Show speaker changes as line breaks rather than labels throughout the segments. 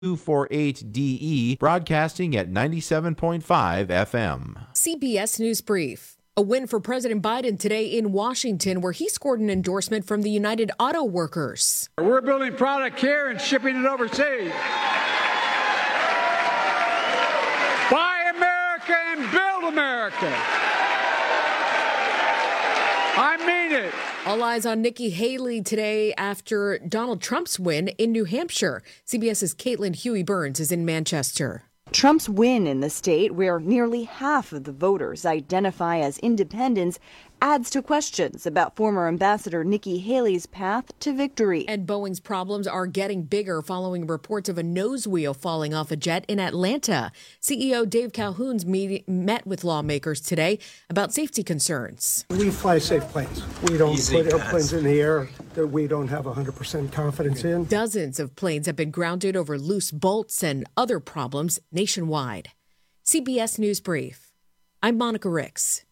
248DE, broadcasting at 97.5 FM.
CBS News Brief. A win for President Biden today in Washington, where he scored an endorsement from the United Auto Workers.
We're building product here and shipping it overseas. Buy America and build America. I mean it.
All eyes on Nikki Haley today after Donald Trump's win in New Hampshire. CBS's Caitlin Huey-Burns is in Manchester.
Trump's win in the state, where nearly half of the voters identify as independents, adds to questions about former Ambassador Nikki Haley's path to victory.
And Boeing's problems are getting bigger following reports of a nose wheel falling off a jet in Atlanta. CEO Dave Calhoun's met with lawmakers today about safety concerns.
We fly safe planes. We don't put airplanes in the air that we don't have 100% confidence in.
Dozens of planes have been grounded over loose bolts and other problems nationwide. CBS News Brief. I'm Monica Ricks.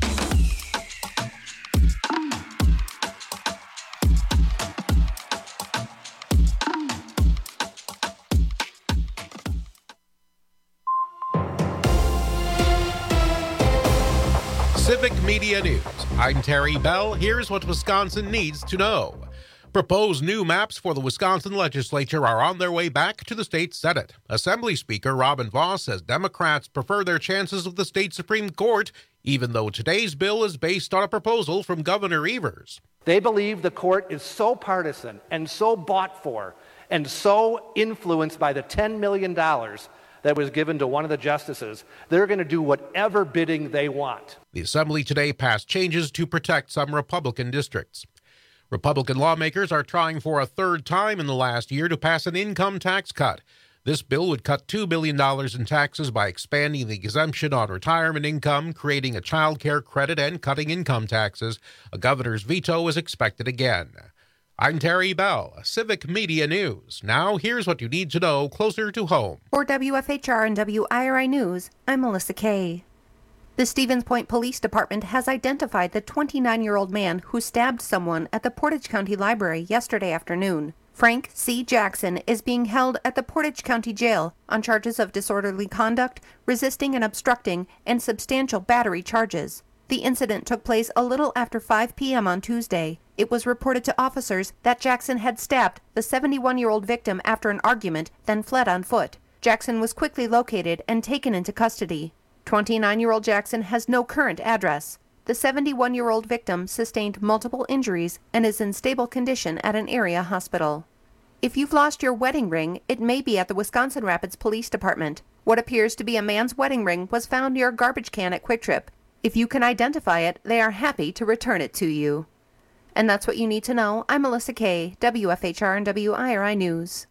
Civic Media News. I'm Terry Bell. Here's what Wisconsin needs to know. Proposed new maps for the Wisconsin legislature are on their way back to the state Senate. Assembly Speaker Robin Vos says Democrats prefer their chances of the state Supreme Court, even though today's bill is based on a proposal from Governor Evers.
They believe the court is so partisan and so bought for and so influenced by the $10 million that was given to one of the justices, they're going to do whatever bidding they want.
The Assembly today passed changes to protect some Republican districts. Republican lawmakers are trying for a third time in the last year to pass an income tax cut. This bill would cut $2 billion in taxes by expanding the exemption on retirement income, creating a child care credit, and cutting income taxes. A governor's veto is expected again. I'm Terry Bell, Civic Media News. Now, here's what you need to know closer to home.
For WFHR and WIRI News, I'm Melissa Kay. The Stevens Point Police Department has identified the 29-year-old man who stabbed someone at the Portage County Library yesterday afternoon. Frank C. Jackson is being held at the Portage County Jail on charges of disorderly conduct, resisting and obstructing, and substantial battery charges. The incident took place a little after 5 p.m. on Tuesday. It was reported to officers that Jackson had stabbed the 71-year-old victim after an argument, then fled on foot. Jackson was quickly located and taken into custody. 29-year-old Jackson has no current address. The 71-year-old victim sustained multiple injuries and is in stable condition at an area hospital. If you've lost your wedding ring, it may be at the Wisconsin Rapids Police Department. What appears to be a man's wedding ring was found near a garbage can at Quick Trip. If you can identify it, they are happy to return it to you. And that's what you need to know. I'm Melissa Kay, WFHR and WIRI News.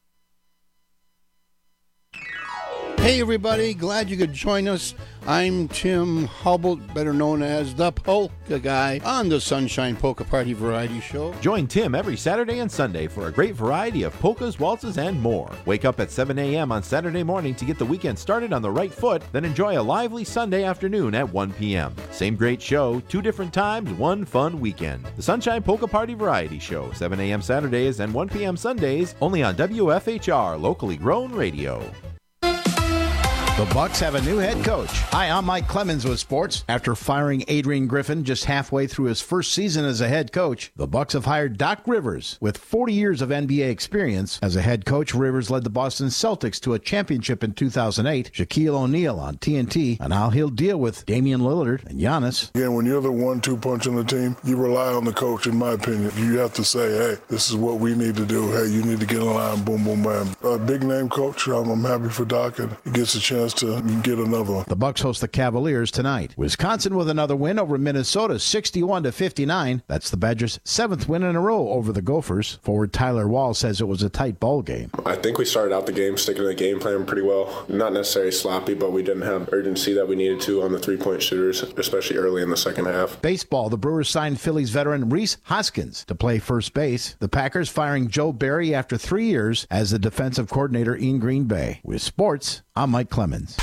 Hey everybody, glad you could join us. I'm Tim Hubble, better known as the Polka Guy, on the Sunshine Polka Party Variety Show.
Join Tim every Saturday and Sunday for a great variety of polkas, waltzes, and more. Wake up at 7 a.m. on Saturday morning to get the weekend started on the right foot, then enjoy a lively Sunday afternoon at 1 p.m. Same great show, 2 different times, 1 fun weekend. The Sunshine Polka Party Variety Show, 7 a.m. Saturdays and 1 p.m. Sundays, only on WFHR, locally grown radio.
The Bucks have a new head coach. Hi, I'm Mike Clemens with sports. After firing Adrian Griffin just halfway through his first season as a head coach, the Bucks have hired Doc Rivers with 40 years of NBA experience. As a head coach, Rivers led the Boston Celtics to a championship in 2008. Shaquille O'Neal on TNT, and how he'll deal with Damian Lillard and Giannis.
Again, when you're the 1-2 punch on the team, you rely on the coach, in my opinion. You have to say, hey, this is what we need to do. Hey, you need to get in line, boom, boom, bam. A big name coach. I'm happy for Doc, and he gets a chance to get another one.
The Bucks host the Cavaliers tonight. Wisconsin with another win over Minnesota, 61-59. That's the Badgers' 7th win in a row over the Gophers. Forward Tyler Wall says it was a tight ball game.
I think we started out the game sticking to the game plan pretty well. Not necessarily sloppy, but we didn't have urgency that we needed to on the three-point shooters, especially early in the second half.
Baseball, the Brewers signed Phillies veteran Rhys Hoskins to play first base. The Packers firing Joe Barry after 3 years as the defensive coordinator in Green Bay. With sports, I'm Mike Clemens.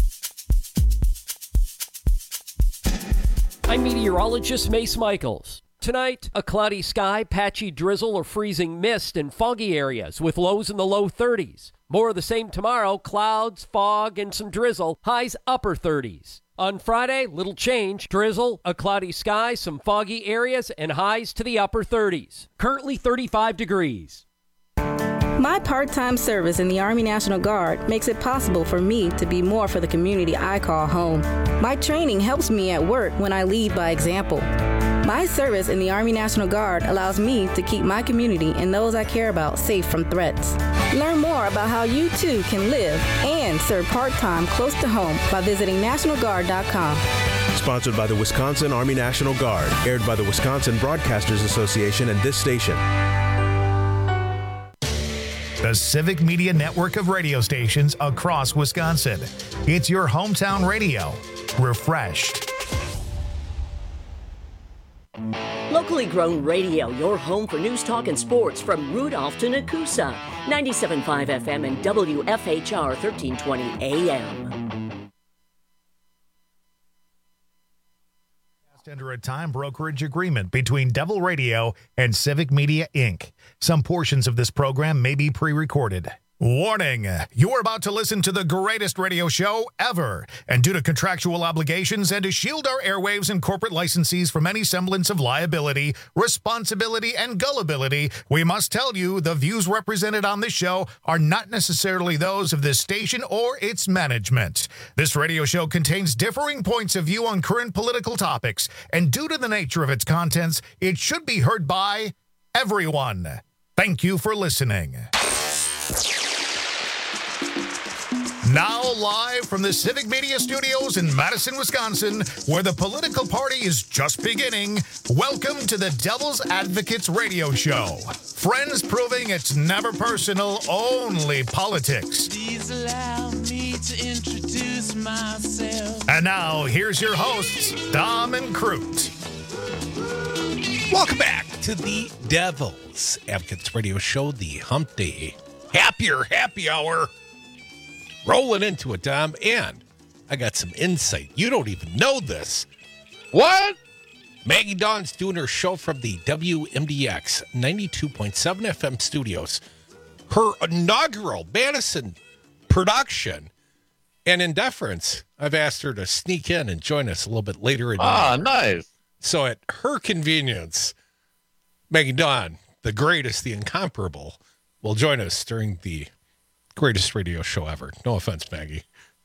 I'm meteorologist Mace Michaels. Tonight, a cloudy sky, patchy drizzle or freezing mist in foggy areas with lows in the low 30s. More of the same tomorrow, clouds, fog, and some drizzle, highs upper 30s. On Friday, little change, drizzle, a cloudy sky, some foggy areas, and highs to the upper 30s. Currently 35 degrees.
My part-time service in the Army National Guard makes it possible for me to be more for the community I call home. My training helps me at work when I lead by example. My service in the Army National Guard allows me to keep my community and those I care about safe from threats. Learn more about how you too can live and serve part-time close to home by visiting NationalGuard.com.
Sponsored by the Wisconsin Army National Guard. Aired by the Wisconsin Broadcasters Association and this station.
The Civic Media network of radio stations across Wisconsin. It's your hometown radio. Refreshed.
Locally grown radio, your home for news, talk, and sports from Rudolph to Nakusa. 97.5 FM and WFHR 1320 AM.
Under a time brokerage agreement between Devil Radio and Civic Media, Inc. Some portions of this program may be pre-recorded. Warning, you're about to listen to the greatest radio show ever. And due to contractual obligations and to shield our airwaves and corporate licensees from any semblance of liability, responsibility, and gullibility, we must tell you the views represented on this show are not necessarily those of this station or its management. This radio show contains differing points of view on current political topics, and due to the nature of its contents, it should be heard by everyone. Thank you for listening. Now live from the Civic Media Studios in Madison, Wisconsin, where the political party is just beginning, welcome to the Devil's Advocates Radio Show. Friends proving it's never personal, only politics.
Please allow me to introduce myself.
And now, here's your hosts, Dom and Crute.
Welcome back to the Devil's Advocates Radio Show, the Hump Day Happy Hour. Rolling into it, Dom, and I got some insight. You don't even know this.
What?
Maggie Dawn's doing her show from the WMDX 92.7 FM studios. Her inaugural Madison production. And in deference, I've asked her to sneak in and join us a little bit later in the night.
Nice.
So at her convenience, Maggie Dawn, the greatest, the incomparable, will join us during the greatest radio show ever. No offense, Maggie.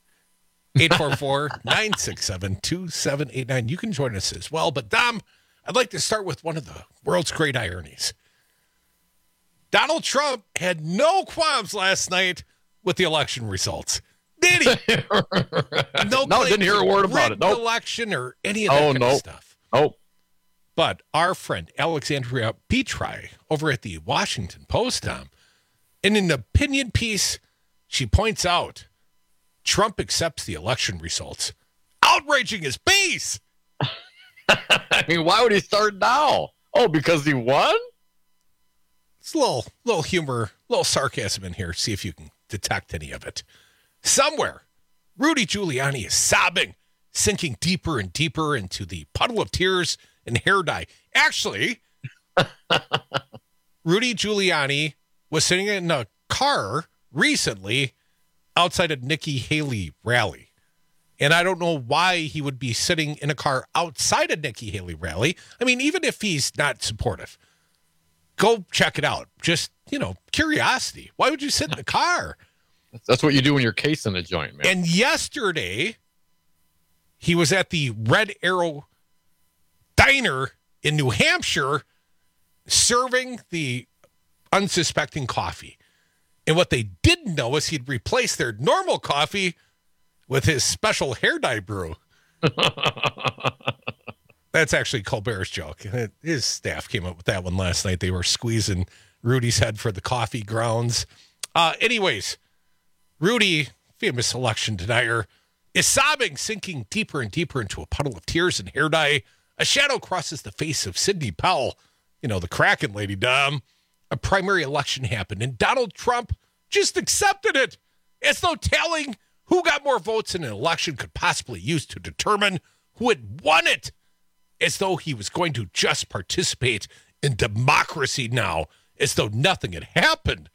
844-967-2789. You can join us as well. But, Dom, I'd like to start with one of the world's great ironies. Donald Trump had no qualms last night with the election results. Did he?
No, didn't hear a word about it.
Nope. Election or any of that kind of stuff.
Nope.
But our friend Alexandria Petri over at the Washington Post, Dom, in an opinion piece, she points out Trump accepts the election results, outraging his base.
I mean, why would he start now? Oh, because he won?
It's a little humor, a little sarcasm in here. See if you can detect any of it. Somewhere, Rudy Giuliani is sobbing, sinking deeper and deeper into the puddle of tears and hair dye. Actually, Rudy Giuliani was sitting in a car recently outside a Nikki Haley rally. And I don't know why he would be sitting in a car outside a Nikki Haley rally. I mean, even if he's not supportive, go check it out. Just, curiosity. Why would you sit in the car?
That's what you do when you're casing a joint, man.
And yesterday, he was at the Red Arrow Diner in New Hampshire serving the unsuspecting coffee. And what they didn't know is he'd replaced their normal coffee with his special hair dye brew. That's actually Colbert's joke. His staff came up with that one last night. They were squeezing Rudy's head for the coffee grounds. Anyways, Rudy, famous election denier, is sobbing, sinking deeper and deeper into a puddle of tears and hair dye. A shadow crosses the face of Sidney Powell, the Kraken lady, Dom. A primary election happened, and Donald Trump just accepted it, as though telling who got more votes in an election could possibly use to determine who had won it. as though he was going to just participate in democracy now, as though nothing had happened.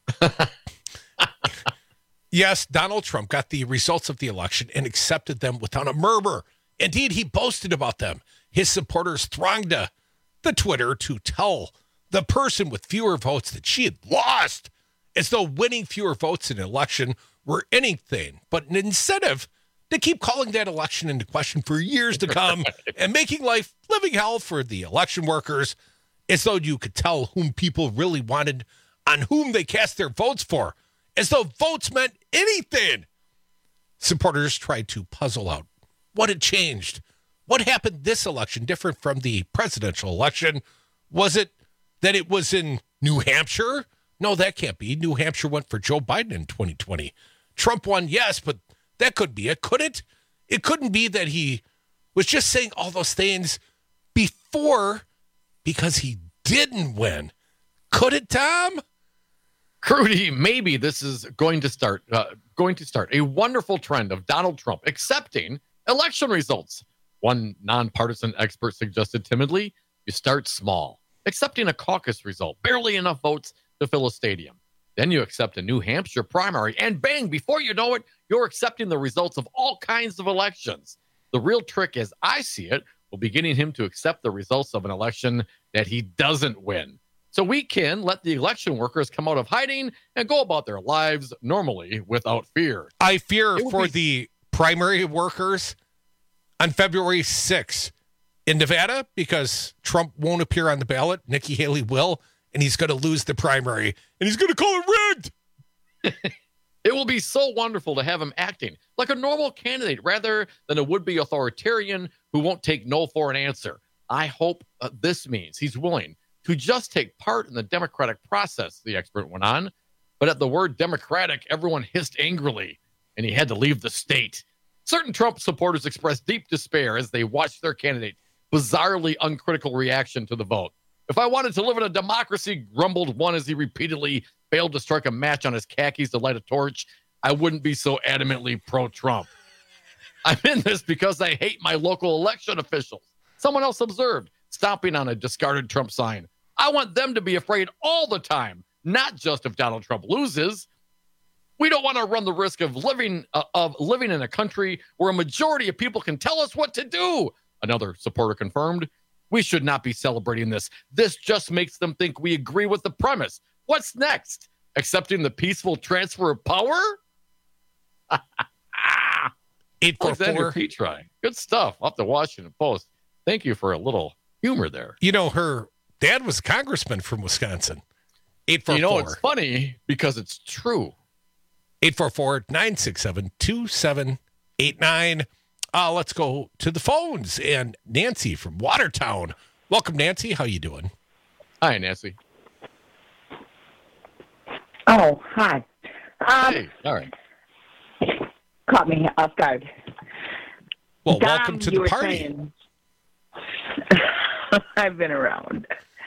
Yes, Donald Trump got the results of the election and accepted them without a murmur. Indeed, he boasted about them. His supporters thronged to the Twitter to tell the person with fewer votes that she had lost, as though winning fewer votes in an election were anything but an incentive to keep calling that election into question for years to come and making life living hell for the election workers, as though you could tell whom people really wanted, on whom they cast their votes for, as though votes meant anything. Supporters tried to puzzle out what had changed. What happened this election different from the presidential election? Was it that it was in New Hampshire? No, that can't be. New Hampshire went for Joe Biden in 2020. Trump won, yes, but that could be it, could it? It couldn't be that he was just saying all those things before because he didn't win. Could it, Tom?
Crudy, maybe this is going to start a wonderful trend of Donald Trump accepting election results. One nonpartisan expert suggested timidly, you start small, accepting a caucus result, barely enough votes to fill a stadium. Then you accept a New Hampshire primary, and bang, before you know it, you're accepting the results of all kinds of elections. The real trick, as I see it, will be getting him to accept the results of an election that he doesn't win. So we can let the election workers come out of hiding and go about their lives normally without fear.
I fear for the primary workers on February 6th in Nevada because Trump won't appear on the ballot. Nikki Haley will, and he's going to lose the primary, and he's going to call it rigged.
It will be so wonderful to have him acting like a normal candidate rather than a would-be authoritarian who won't take no for an answer. I hope this means he's willing to just take part in the democratic process, the expert went on. But at the word democratic, everyone hissed angrily, and he had to leave the state. Certain Trump supporters expressed deep despair as they watched their candidate bizarrely uncritical reaction to the vote. If I wanted to live in a democracy, grumbled one as he repeatedly failed to strike a match on his khakis to light a torch, I wouldn't be so adamantly pro-Trump. I'm in this because I hate my local election officials. Someone else observed, stomping on a discarded Trump sign. I want them to be afraid all the time, not just if Donald Trump loses. We don't want to run the risk of living in a country where a majority of people can tell us what to do. Another supporter confirmed. We should not be celebrating this. This just makes them think we agree with the premise. What's next? Accepting the peaceful transfer of power?
844
Petri. Good stuff. Off the Washington Post. Thank you for a little humor there.
You know, her dad was a congressman from Wisconsin. 844.
You know, it's funny because it's true.
844-967-2789. Let's go to the phones. And Nancy from Watertown. Welcome, Nancy. How you doing?
Hi, Nancy.
Oh, hi.
Hey, all right.
Caught me off guard.
Well, welcome to the party.
Saying, I've been around.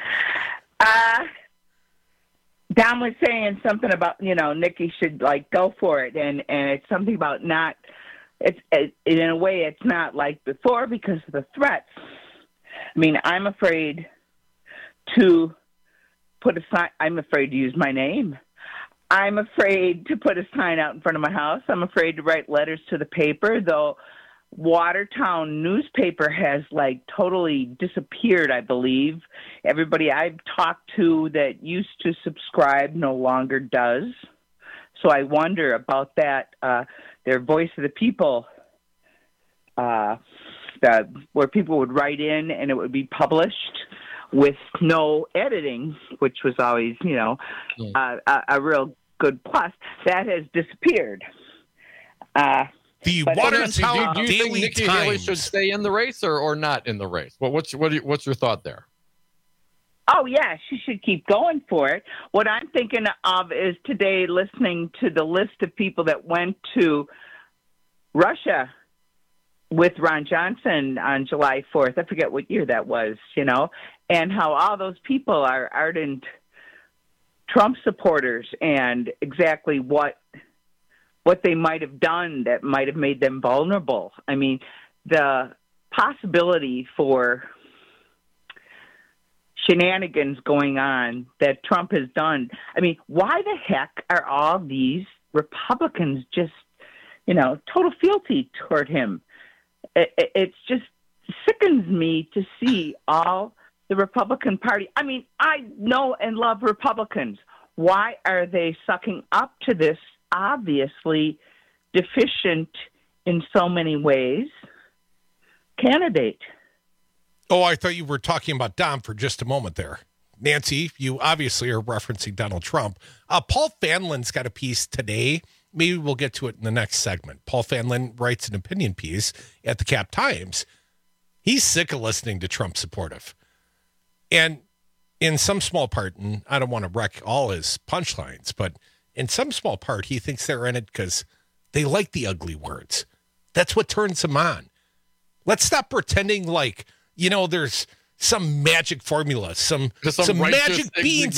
Dom was saying something about, Nikki should go for it. And it's something about in a way, it's not like before because of the threats. I mean, I'm afraid to put a sign. I'm afraid to use my name. I'm afraid to put a sign out in front of my house. I'm afraid to write letters to the paper, though Watertown newspaper has totally disappeared, I believe. Everybody I've talked to that used to subscribe no longer does. So I wonder about that, their Voice of the People, where people would write in and it would be published with no editing, which was always, a real good plus. That has disappeared.
The Watertown
do you think
Daily
Nikki
Times
Haley should stay in the race or not in the race? What's your thought there?
Oh, yeah, she should keep going for it. What I'm thinking of is today listening to the list of people that went to Russia with Ron Johnson on July 4th. I forget what year that was, and how all those people are ardent Trump supporters and exactly what they might have done that might have made them vulnerable. I mean, the possibility for shenanigans going on that Trump has done. I mean, why the heck are all these Republicans just, total fealty toward him? It's just sickens me to see all the Republican Party. I mean, I know and love Republicans. Why are they sucking up to this obviously deficient in so many ways candidate?
Oh, I thought you were talking about Dom for just a moment there. Nancy, you obviously are referencing Donald Trump. Paul Fanlin's got a piece today. Maybe we'll get to it in the next segment. Paul Fanlin writes an opinion piece at the Cap Times. He's sick of listening to Trump supportive. And in some small part, and I don't want to wreck all his punchlines, but in some small part, he thinks they're in it because they like the ugly words. That's what turns them on. Let's stop pretending like, there's some magic formula, some magic beans.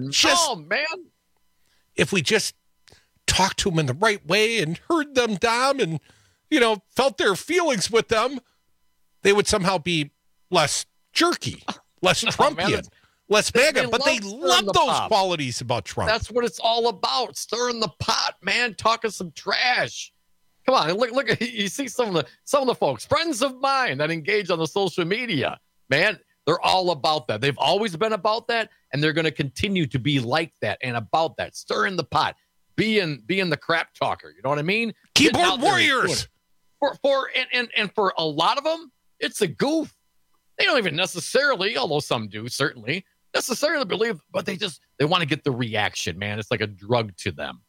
If we just talked to them in the right way and heard them, Dom, and, felt their feelings with them, they would somehow be less jerky, less Trumpian, less MAGA, but they love those qualities about Trump.
That's what it's all about. Stirring the pot, man, talking some trash. Come on, look, you see some of the folks, friends of mine that engage on the social media, man, they're all about that. They've always been about that, and they're going to continue to be like that and about that, stirring the pot, being the crap talker. You know what I mean?
Keyboard warriors.
And for a lot of them, it's a goof. They don't even necessarily, although some do certainly, necessarily believe, but they want to get the reaction, man. It's like a drug to them.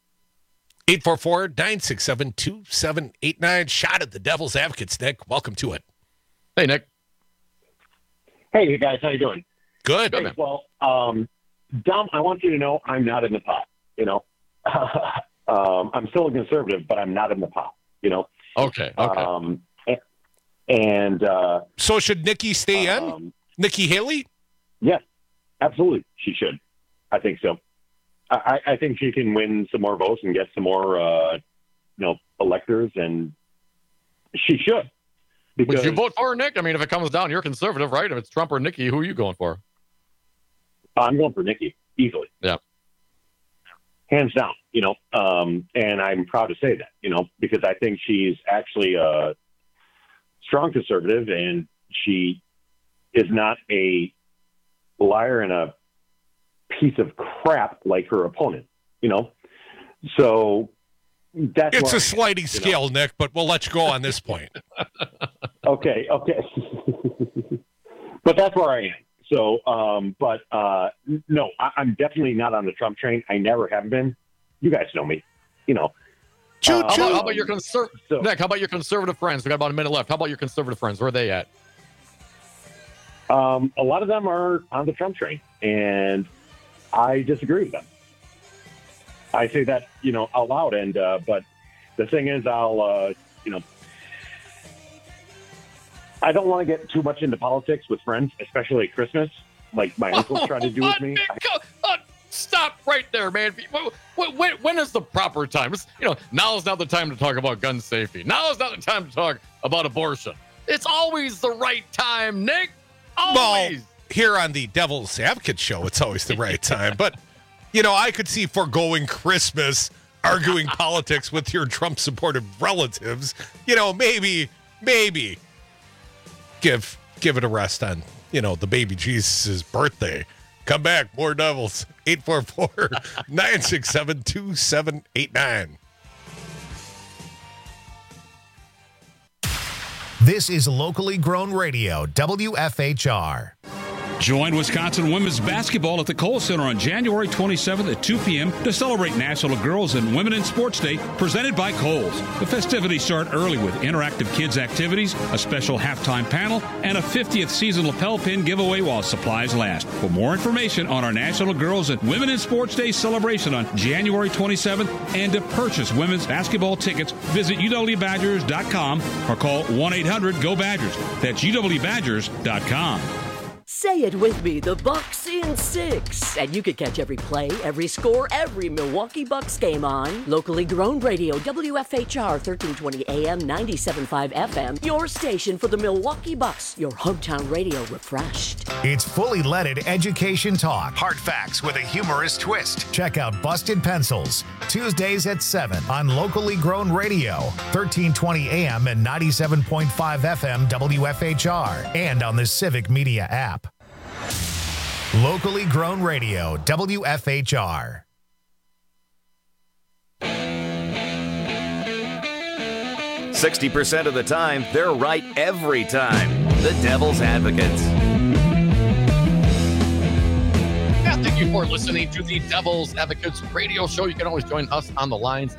844-967-2789. Shot at the Devil's Advocates, Nick. Welcome to it.
Hey, Nick.
Hey, you guys. How you doing?
Good.
Hey, well, Dom, I want you to know I'm not in the pot, I'm still a conservative, but I'm not in the pot,
Okay.
So should Nikki stay in? Nikki Haley?
Yes, absolutely. She should. I think so. I think she can win some more votes and get some more, electors, and she should. Because,
would you vote for her, Nick? I mean, if it comes down, you're conservative, right? If it's Trump or Nikki, who are you going for?
I'm going for Nikki, easily.
Yeah.
Hands down, and I'm proud to say that, because I think she's actually a strong conservative, and she is not a liar and a piece of crap like her opponent, So
it's a sliding scale, Nick, but we'll let you go on this point.
Okay. But that's where I am. So, no, I'm definitely not on the Trump train. I never have been. You guys know me,
How about your Nick? How about your conservative friends? We got about a minute left. How about your conservative friends? Where are they at?
A lot of them are on the Trump train, and I disagree with them. I say that, out loud, and but the thing is, I don't want to get too much into politics with friends, especially at Christmas, like my uncles try to do with me.
Stop right there, man. When is the proper time? Now is not the time to talk about gun safety. Now is not the time to talk about abortion. It's always the right time, Nick. Always.
Well, here on the Devil's Advocate show, it's always the right time. But, I could see foregoing Christmas, arguing politics with your Trump-supportive relatives. Maybe give it a rest on, the baby Jesus' birthday. Come back, more Devils. 844-967-2789.
This is locally grown radio, WFHR.
Join Wisconsin women's basketball at the Kohl Center on January 27th at 2 p.m. to celebrate National Girls and Women in Sports Day, presented by Kohl's. The festivities start early with interactive kids activities, a special halftime panel, and a 50th season lapel pin giveaway while supplies last. For more information on our National Girls and Women in Sports Day celebration on January 27th and to purchase women's basketball tickets, visit UWBadgers.com or call 1-800-GO-BADGERS. That's UWBadgers.com.
Say it with me, the Bucks in 6. And you can catch every play, every score, every Milwaukee Bucks game on locally grown radio, WFHR 1320 AM, 97.5 FM, your station for the Milwaukee Bucks, your hometown radio refreshed.
It's fully leaded education talk. Hard facts with a humorous twist. Check out Busted Pencils, Tuesdays at 7 on locally grown radio, 1320 AM and 97.5 FM WFHR, and on the Civic Media app. Locally grown radio, WFHR.
60% of the time, they're right every time. The Devil's Advocates.
Yeah, thank you for listening to the Devil's Advocates radio show. You can always join us on the lines,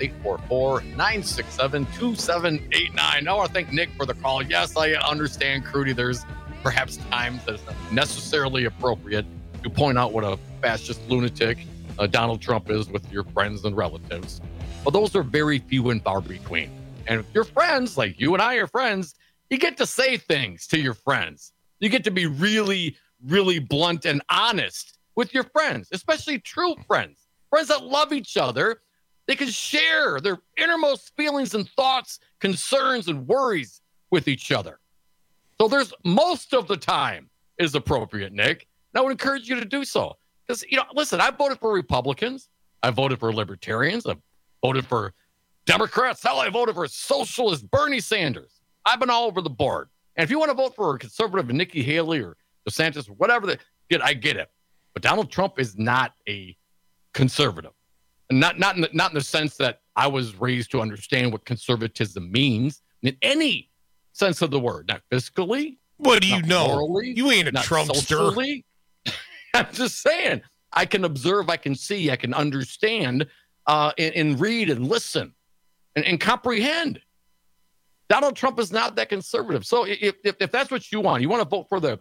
844-967-2789. I want to thank Nick for the call. Yes, I understand, Crudy, there's perhaps times that it's not necessarily appropriate to point out what a fascist lunatic Donald Trump is with your friends and relatives. But those are very few and far between. And if your friends, like you and I are friends, you get to say things to your friends. You get to be really, really blunt and honest with your friends, especially true friends, friends that love each other. They can share their innermost feelings and thoughts, concerns and worries with each other. So there's most of the time is appropriate, Nick. And I would encourage you to do so. Because, listen, I voted for Republicans. I voted for Libertarians. I voted for Democrats. Hell, I voted for socialist Bernie Sanders. I've been all over the board. And if you want to vote for a conservative Nikki Haley or DeSantis or whatever, I get it. But Donald Trump is not a conservative. And not in the sense that I was raised to understand what conservatism means in any sense of the word. Not fiscally.
What do you know?
Morally,
you ain't a Trumpster.
Socially. I'm just saying. I can observe, I can see, I can understand, and read and listen and comprehend. Donald Trump is not that conservative. So if that's what you want to vote for the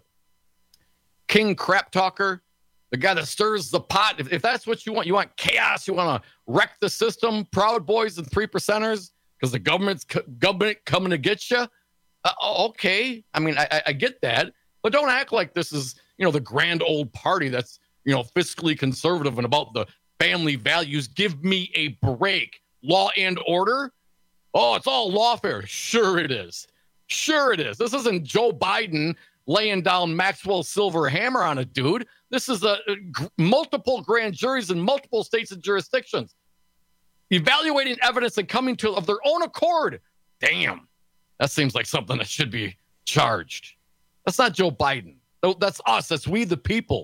king crap talker, the guy that stirs the pot. If that's what you want chaos, you want to wreck the system, Proud Boys and 3%ers, because the government coming to get you. Okay. I mean, I get that, but don't act like this is, the grand old party that's, fiscally conservative and about the family values. Give me a break. Law and order. Oh, it's all lawfare. Sure it is. Sure it is. This isn't Joe Biden laying down Maxwell Silver hammer on a dude. This is multiple grand juries in multiple states and jurisdictions evaluating evidence and coming to of their own accord. Damn. That seems like something that should be charged. That's not Joe Biden. That's us. That's we the people.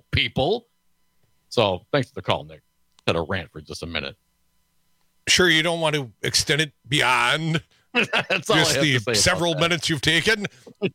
So thanks for the call, Nick. Had a rant for just a minute.
Sure, you don't want to extend it beyond
That's all
just
I have
the
to say
several minutes you've taken.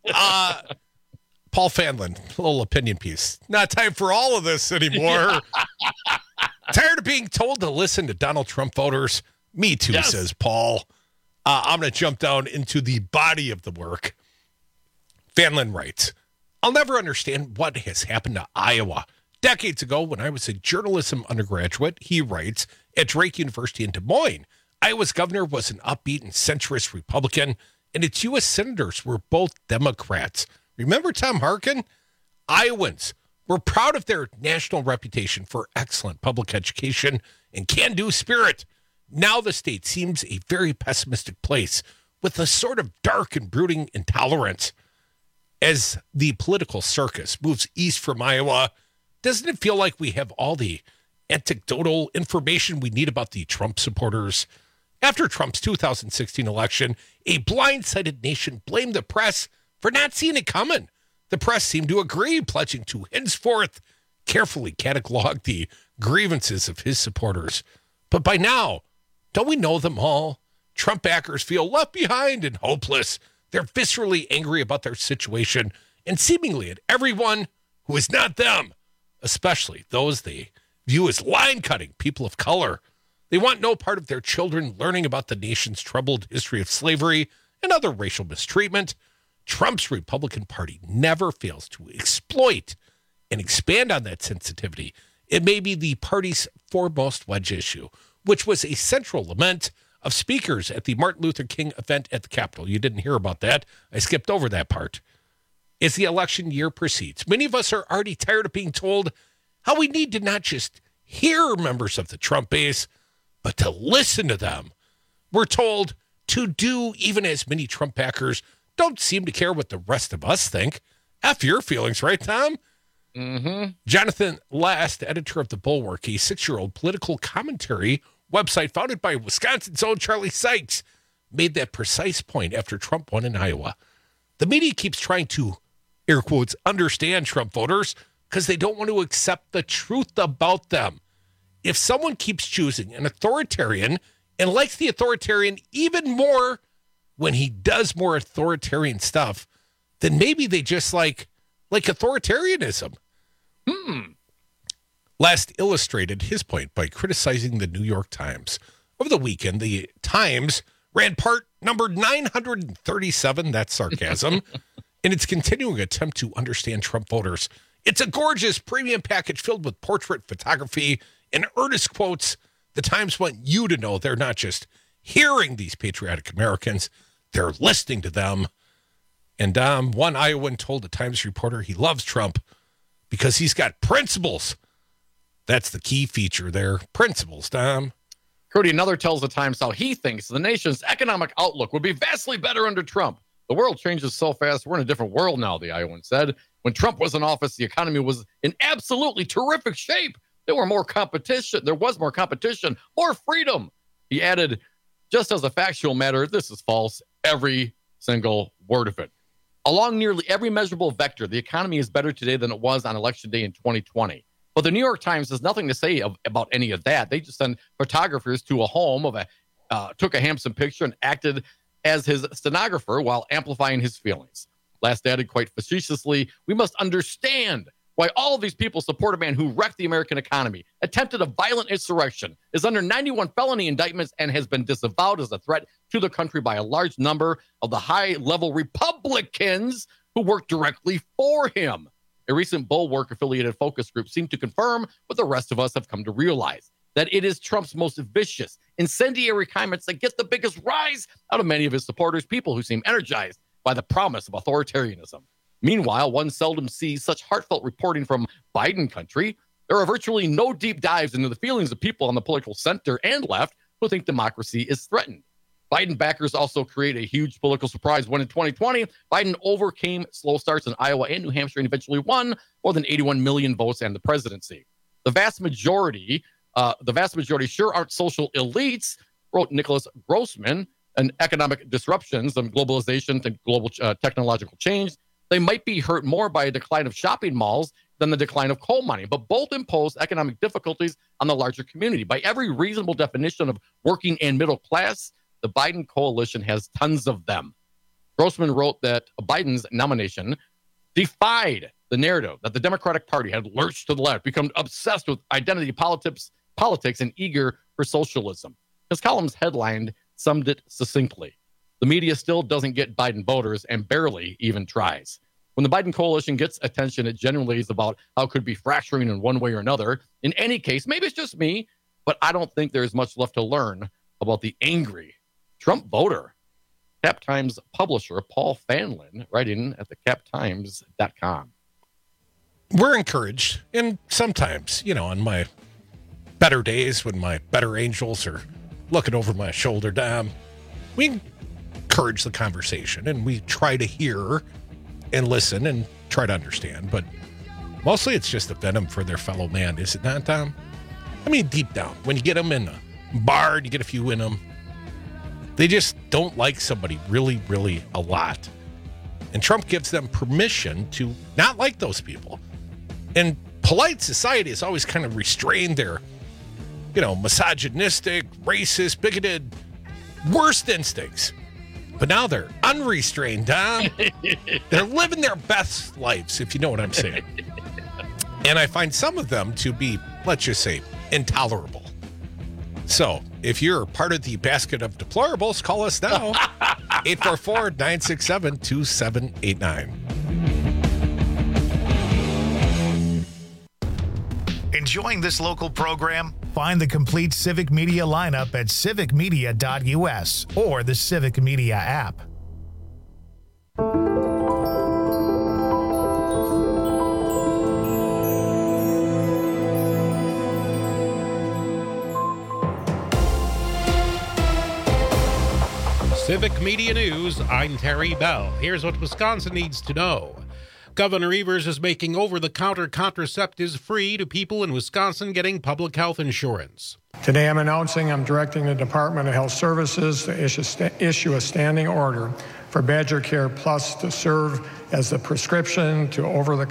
Paul Fanlin, a little opinion piece. Not time for all of this anymore. Tired of being told to listen to Donald Trump voters? Me too,
Yes.
says Paul. I'm going to jump down into the body of the work. Fanlin writes, I'll never understand what has happened to Iowa. Decades ago, when I was a journalism undergraduate, he writes, at Drake University in Des Moines, Iowa's governor was an upbeat and centrist Republican, and its U.S. senators were both Democrats. Remember Tom Harkin? Iowans were proud of their national reputation for excellent public education and can-do spirit. Now the state seems a very pessimistic place with a sort of dark and brooding intolerance. As the political circus moves east from Iowa, doesn't it feel like we have all the anecdotal information we need about the Trump supporters? After Trump's 2016 election, a blindsided nation blamed the press for not seeing it coming. The press seemed to agree, pledging to henceforth carefully catalog the grievances of his supporters. But by now, don't we know them all? Trump backers feel left behind and hopeless. They're viscerally angry about their situation and seemingly at everyone who is not them, especially those they view as line-cutting people of color. They want no part of their children learning about the nation's troubled history of slavery and other racial mistreatment. Trump's Republican Party never fails to exploit and expand on that sensitivity. It may be the party's foremost wedge issue, which was a central lament of speakers at the Martin Luther King event at the Capitol. You didn't hear about that. I skipped over that part. as the election year proceeds. Many of us are already tired of being told how we need to not just hear members of the Trump base, but to listen to them. We're told to do even as many Trump backers don't seem to care what the rest of us think. F your feelings, right, Tom?
Mm-hmm.
Jonathan Last, editor of The Bulwark, a 6-year-old political commentary website founded by Wisconsin's own Charlie Sykes, made that precise point after Trump won in Iowa. The media keeps trying to, air quotes, understand Trump voters because they don't want to accept the truth about them. If someone keeps choosing an authoritarian and likes the authoritarian even more when he does more authoritarian stuff, then maybe they just like authoritarianism. Last illustrated his point by criticizing the New York Times. Over the weekend, the Times ran part number 937, that's sarcasm, in its continuing attempt to understand Trump voters. It's a gorgeous premium package filled with portrait photography and earnest quotes. The Times want you to know they're not just hearing these patriotic Americans, they're listening to them. And one Iowan told a Times reporter he loves Trump because he's got principles. That's the key feature there, principles, Dom.
Cody, another tells the Times how he thinks the nation's economic outlook would be vastly better under Trump. The world changes so fast, we're in a different world now, the Iowan said. When Trump was in office, the economy was in absolutely terrific shape. There was more competition, more freedom. He added, just as a factual matter, this is false, every single word of it. Along nearly every measurable vector, the economy is better today than it was on Election Day in 2020. But the New York Times has nothing to say about any of that. They just sent photographers to a home took a handsome picture and acted as his stenographer while amplifying his feelings. Last added quite facetiously, we must understand why all of these people support a man who wrecked the American economy, attempted a violent insurrection, is under 91 felony indictments, and has been disavowed as a threat to the country by a large number of the high-level Republicans who work directly for him. A recent Bulwark-affiliated focus group seemed to confirm what the rest of us have come to realize, that it is Trump's most vicious, incendiary comments that get the biggest rise out of many of his supporters, people who seem energized by the promise of authoritarianism. Meanwhile, one seldom sees such heartfelt reporting from Biden country. There are virtually no deep dives into the feelings of people on the political center and left who think democracy is threatened. Biden backers also create a huge political surprise when in 2020, Biden overcame slow starts in Iowa and New Hampshire and eventually won more than 81 million votes and the presidency. The vast majority sure aren't social elites, wrote Nicholas Grossman, and economic disruptions and globalization and global technological change. They might be hurt more by a decline of shopping malls than the decline of coal mining, but both impose economic difficulties on the larger community. By every reasonable definition of working and middle class, the Biden coalition has tons of them. Grossman wrote that Biden's nomination defied the narrative that the Democratic Party had lurched to the left, become obsessed with identity politics, and eager for socialism. His column's headline summed it succinctly. The media still doesn't get Biden voters and barely even tries. When the Biden coalition gets attention, it generally is about how it could be fracturing in one way or another. In any case, maybe it's just me, but I don't think there's much left to learn about the angry Trump voter. Cap Times publisher Paul Fanlin writing at thecaptimes.com.
We're encouraged, and sometimes, on my better days when my better angels are looking over my shoulder, we encourage the conversation and we try to hear and listen and try to understand, but mostly it's just a venom for their fellow man, is it not, Tom? I mean, deep down, when you get them in a bar and you get a few in them, they just don't like somebody really, really a lot. And Trump gives them permission to not like those people. And polite society has always kind of restrained their, misogynistic, racist, bigoted, worst instincts. But now they're unrestrained, Tom. They're living their best lives, if you know what I'm saying. And I find some of them to be, let's just say, intolerable. So if you're part of the basket of deplorables, call us now. 844-967-2789.
Enjoying this local program? Find the complete Civic Media lineup at civicmedia.us or the Civic Media app.
Civic Media News, I'm Terry Bell. Here's what Wisconsin needs to know. Governor Evers is making over-the-counter contraceptives free to people in Wisconsin getting public health insurance.
Today I'm directing the Department of Health Services to issue a standing order for Badger Care Plus to serve as the prescription to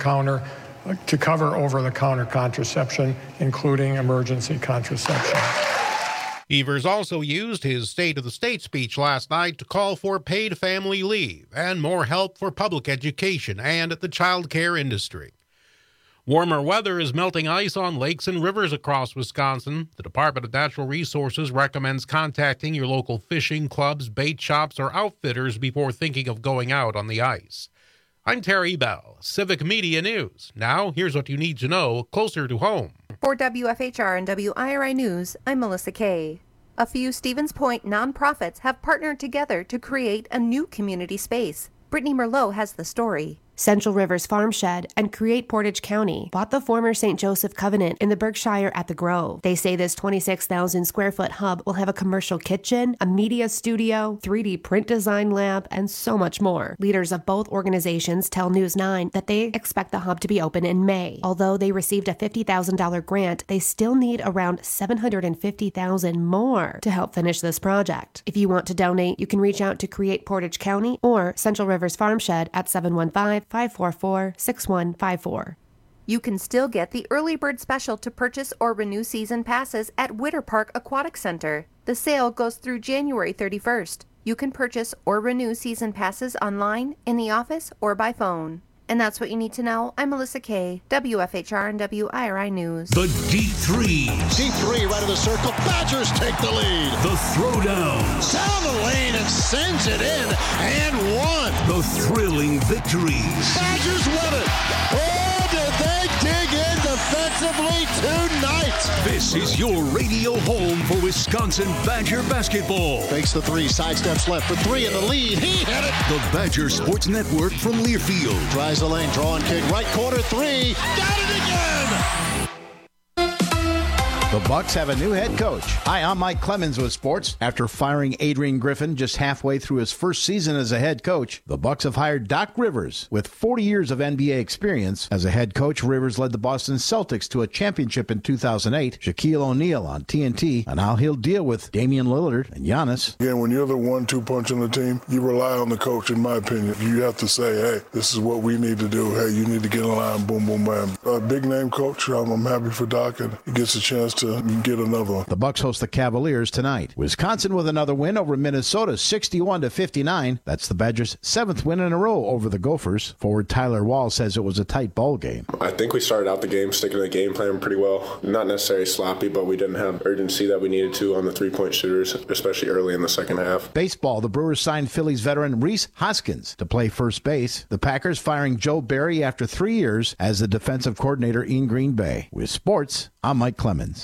cover over-the-counter contraception, including emergency contraception.
Evers also used his State of the State speech last night to call for paid family leave and more help for public education and the child care industry. Warmer weather is melting ice on lakes and rivers across Wisconsin. The Department of Natural Resources recommends contacting your local fishing clubs, bait shops, or outfitters before thinking of going out on the ice. I'm Terry Bell, Civic Media News. Now, here's what you need to know closer to home.
For WFHR and WIRI News, I'm Melissa Kay. A few Stevens Point nonprofits have partnered together to create a new community space. Brittany Merlot has the story.
Central Rivers Farm Shed and Create Portage County bought the former St. Joseph Covenant in the Berkshire at the Grove. They say this 26,000 square foot hub will have a commercial kitchen, a media studio, 3D print design lab, and so much more. Leaders of both organizations tell News 9 that they expect the hub to be open in May. Although they received a $50,000 grant, they still need around $750,000 more to help finish this project. If you want to donate, you can reach out to Create Portage County or Central Rivers Farm Shed at 715-544-6154.
You can still get the early bird special to purchase or renew season passes at Witter Park Aquatic Center. The sale goes through January 31st. You can purchase or renew season passes online, in the office, or by phone. And that's what you need to know. I'm Melissa Kay, WFHR and WIRI News.
The deep threes.
Deep three, right of the circle. Badgers take the lead.
The throwdowns.
Down the lane and sends it in and one.
The thrilling victories.
Badgers win it. Oh, did they dig in defensively tonight?
This is your radio home for Wisconsin Badger basketball.
Fakes the three, sidesteps left for three in the lead. He hit it.
The Badger Sports Network from Learfield.
Tries the lane, drawing kick, right corner three. Got it again.
The Bucks have a new head coach. Hi, I'm Mike Clemens with sports. After firing Adrian Griffin just halfway through his first season as a head coach, the Bucks have hired Doc Rivers. With 40 years of NBA experience as a head coach, Rivers led the Boston Celtics to a championship in 2008, Shaquille O'Neal on TNT, and now he'll deal with Damian Lillard and Giannis.
Again, when you're the 1-2 punch on the team, you rely on the coach, in my opinion. You have to say, hey, this is what we need to do. Hey, you need to get in line, boom, boom, bam. A big name coach, I'm happy for Doc, and he gets a chance to get another one.
The Bucks host the Cavaliers tonight. Wisconsin with another win over Minnesota, 61-59. That's the Badgers' 7th win in a row over the Gophers. Forward Tyler Wall says it was a tight ball game.
I think we started out the game sticking to the game plan pretty well. Not necessarily sloppy, but we didn't have urgency that we needed to on the three-point shooters, especially early in the second half.
Baseball, the Brewers signed Phillies veteran Rhys Hoskins to play first base. The Packers firing Joe Barry after 3 years as the defensive coordinator in Green Bay. With sports, I'm Mike Clemens.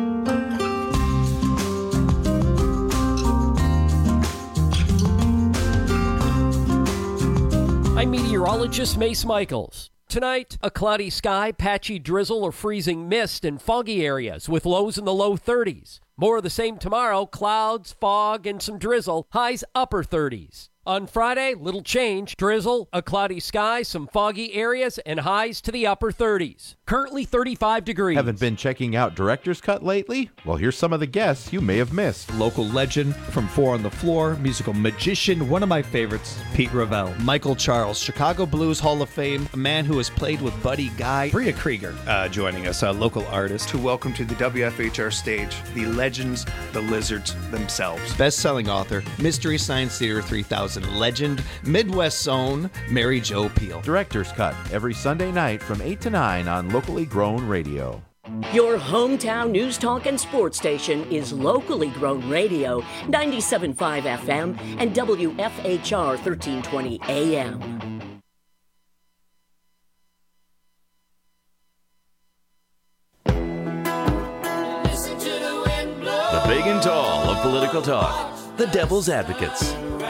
I'm meteorologist Mace Michaels. Tonight, a cloudy sky, patchy drizzle or freezing mist in foggy areas with lows in the low 30s. More of the same tomorrow, clouds, fog, and some drizzle, highs upper 30s. On Friday, little change, drizzle, a cloudy sky, some foggy areas, and highs to the upper 30s. Currently 35 degrees.
Haven't been checking out Director's Cut lately? Well, here's some of the guests you may have missed.
Local legend from Four on the Floor, musical magician, one of my favorites, Pete Ravel.
Michael Charles, Chicago Blues Hall of Fame, a man who has played with Buddy Guy.
Bria Krieger joining us, a local artist.
To welcome to the WFHR stage, the legends, the lizards themselves.
Best-selling author, Mystery Science Theater 3000 legend, Midwest's own Mary Jo Peil.
Director's Cut, every Sunday night from 8 to 9 on Locally Grown Radio.
Your hometown news, talk, and sports station is Locally Grown Radio, 97.5 FM and WFHR 1320 AM.
The big and tall of political talk, the Devil's Advocates.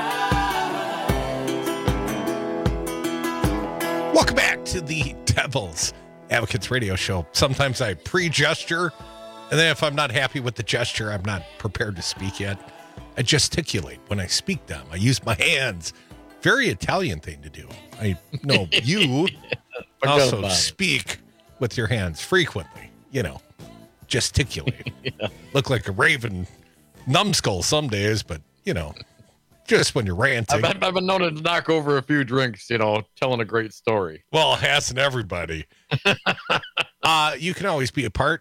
Welcome back to the Devil's Advocates radio show. Sometimes I pre-gesture, and then if I'm not happy with the gesture, I'm not prepared to speak yet. I gesticulate when I speak them. I use my hands. Very Italian thing to do. I know you also speak with your hands frequently. Gesticulate. Look like a raven numbskull some days, but, just when you're ranting.
I've been known to knock over a few drinks, telling a great story.
Well, hasn't everybody? You can always be a part,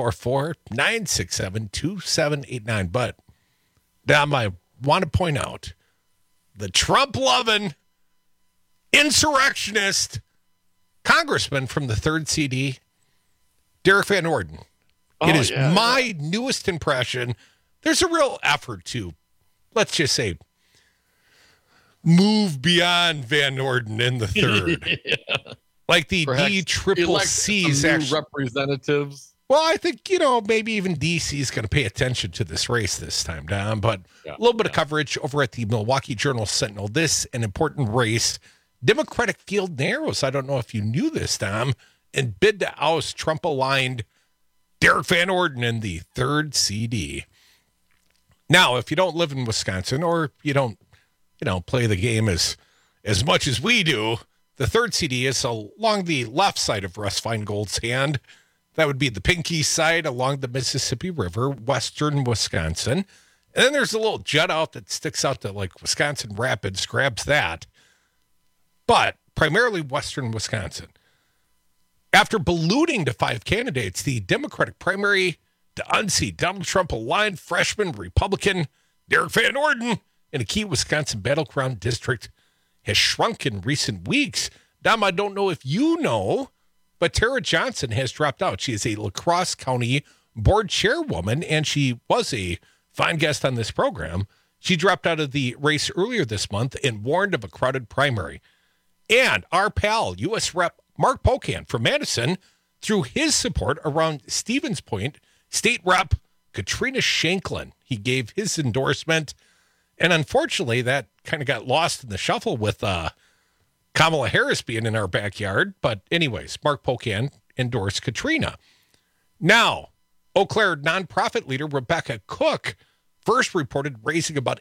844-967-2789. But, Dom, I want to point out the Trump-loving insurrectionist congressman from the 3rd CD, Derek Van Orden. It is my newest impression. There's a real effort to, let's just say, move beyond Van Orden in the 3rd. Like the DCCC's actually representatives. Well, I think, maybe even DC is going to pay attention to this race this time, Dom. But a little bit of coverage over at the Milwaukee Journal-Sentinel. This, an important race. Democratic field narrows. I don't know if you knew this, Dom. And bid to oust Trump-aligned Derek Van Orden in the 3rd CD. Now, if you don't live in Wisconsin or you don't, play the game as much as we do, the 3rd CD is along the left side of Russ Feingold's hand. That would be the pinky side along the Mississippi River, western Wisconsin. And then there's a little jut out that sticks out to like Wisconsin Rapids, grabs that. But primarily western Wisconsin. After ballooning to 5 candidates, the Democratic primary to unseat Donald Trump-aligned freshman Republican Derek Van Orden in a key Wisconsin battleground district has shrunk in recent weeks. Dom, I don't know if you know, but Tara Johnson has dropped out. She is a La Crosse County board chairwoman, and she was a fine guest on this program. She dropped out of the race earlier this month and warned of a crowded primary. And our pal, U.S. Rep. Mark Pocan from Madison threw his support around Stevens Point State Rep. Katrina Shanklin. He gave his endorsement, and unfortunately, that kind of got lost in the shuffle with Kamala Harris being in our backyard. But anyways, Mark Pocan endorsed Katrina. Now, Eau Claire nonprofit leader Rebecca Cook first reported raising about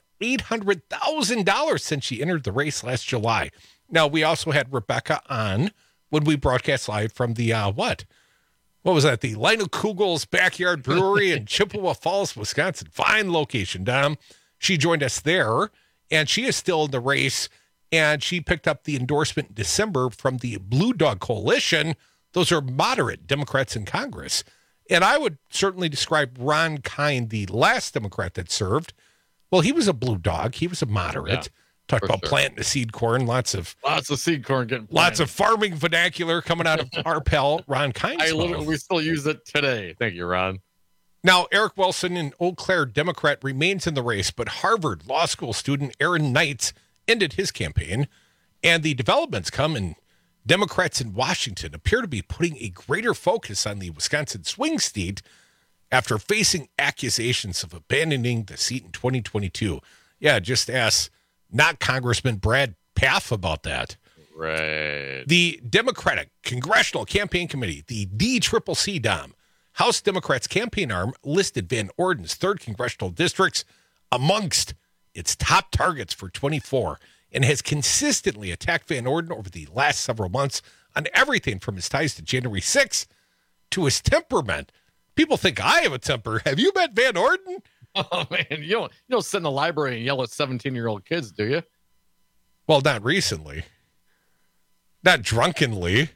$800,000 since she entered the race last July. Now, we also had Rebecca on when we broadcast live from the, what was that? The Lionel Kugel's Backyard Brewery in Chippewa Falls, Wisconsin. Fine location, Dom. She joined us there, and she is still in the race, and she picked up the endorsement in December from the Blue Dog Coalition. Those are moderate Democrats in Congress. And I would certainly describe Ron Kind, the last Democrat that served. Well, he was a blue dog. He was a moderate. Yeah. Talked about planting the seed corn, lots of
seed corn getting planted.
Lots of farming vernacular coming out of our pal Ron Kind's mouth.
We still use it today. Thank you, Ron.
Now, Eric Wilson, an Eau Claire Democrat, remains in the race, but Harvard Law School student Aaron Knights ended his campaign, and the developments come in Democrats in Washington appear to be putting a greater focus on the Wisconsin swing state after facing accusations of abandoning the seat in 2022. Yeah, just ask not Congressman Brad Pfaff about that.
Right.
The Democratic Congressional Campaign Committee, the DCCC, Dom, House Democrats campaign arm, listed Van Orden's 3rd congressional districts amongst its top targets for 24 and has consistently attacked Van Orden over the last several months on everything from his ties to January 6th to his temperament. People think I have a temper. Have you met Van Orden?
Oh, man, you don't sit in the library and yell at 17-year-old kids, do you?
Well, not recently. Not drunkenly.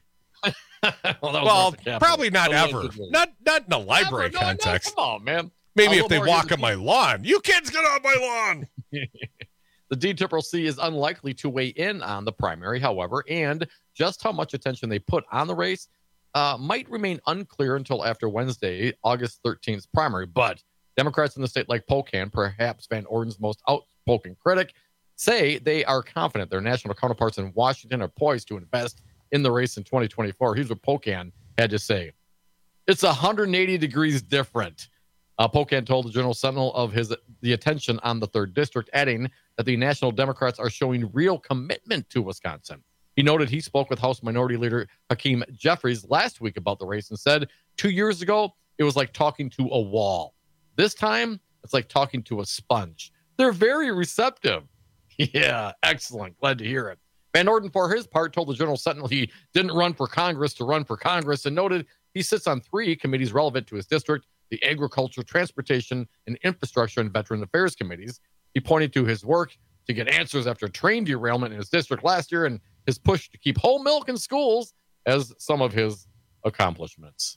well probably not ever. Not in a library context.
No, come on, man.
Maybe if they walk on my lawn. You kids get on my lawn.
The DCCC is unlikely to weigh in on the primary, however, and just how much attention they put on the race might remain unclear until after Wednesday, August 13th's primary. But Democrats in the state like Pocan, perhaps Van Orden's most outspoken critic, say they are confident their national counterparts in Washington are poised to invest in the race in 2024. Here's what Pocan had to say. It's 180 degrees different. Pocan told the Journal-Sentinel of the attention on the 3rd district, adding that the National Democrats are showing real commitment to Wisconsin. He noted he spoke with House Minority Leader Hakeem Jeffries last week about the race and said 2 years ago, it was like talking to a wall. This time, it's like talking to a sponge. They're very receptive. Yeah, excellent. Glad to hear it. Van Orden, for his part, told the Journal Sentinel he didn't run for Congress to run for Congress and noted he sits on 3 committees relevant to his district, the Agriculture, Transportation, and Infrastructure and Veteran Affairs committees. He pointed to his work to get answers after a train derailment in his district last year and his push to keep whole milk in schools as some of his accomplishments.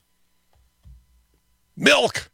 Milk!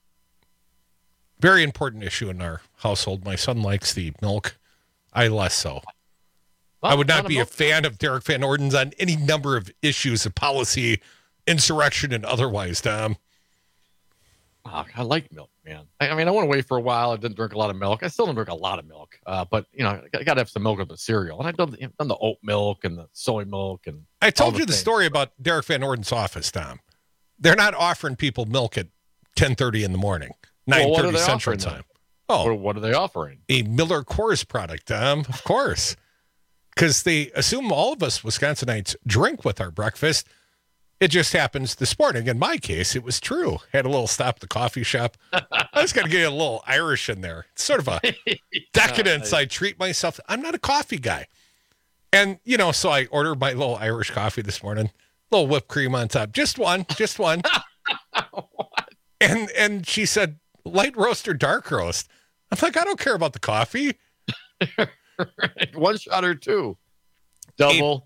Very important issue in our household. My son likes the milk. I less so.
Well,
I would not be a fan of Derek Van Orden's on any number of issues of policy, insurrection, and otherwise, Tom.
Oh, I like milk, man. I mean, I went away for a while. I didn't drink a lot of milk. I still don't drink a lot of milk. But, you know, I got to have some milk with the cereal. And I've done the oat milk and the soy milk. And
I told you the story about Derek Van Orden's office, Tom. They're not offering people milk at 10:30 in the morning, 9:30 Central Time. Oh,
what are they offering?
A Miller Coors product, Tom, of course. Because they assume all of us Wisconsinites drink with our breakfast. It just happens this morning. In my case, it was true. Had a little stop at the coffee shop. I was going to get a little Irish in there. It's sort of a decadence. I treat myself. I'm not a coffee guy. And, you know, so I ordered my little Irish coffee this morning. Little whipped cream on top. Just one. And she said, light roast or dark roast? I'm like, I don't care about the coffee.
One shot or two. Double.